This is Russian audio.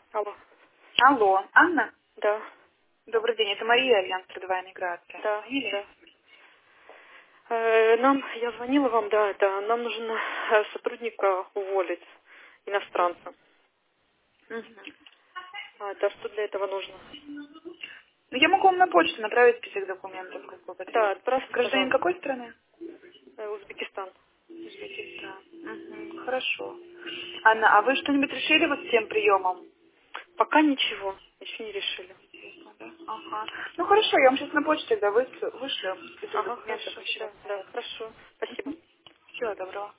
Алло. Алло, Анна? Да. Добрый день, это Мария, Альянс Трудовая миграция. Да. Звонили? Да. Я звонила вам, да, нам нужно сотрудника уволить, иностранца. Мгм. Да, что для этого нужно? Ну, я могу вам на почту направить список документов, как вы Да, потребуете. отправьте, Гражданин пожалуйста. какой страны? Узбекистан. Узбекистан. Мгм, хорошо. Анна, а вы что-нибудь решили вот с тем приемом? Пока ничего, еще не решили. Да? Ага. Ну хорошо, я вам сейчас на почту тогда вышлю список Ага, документов, хорошо, еще да, раз. хорошо. Спасибо. Всего доброго.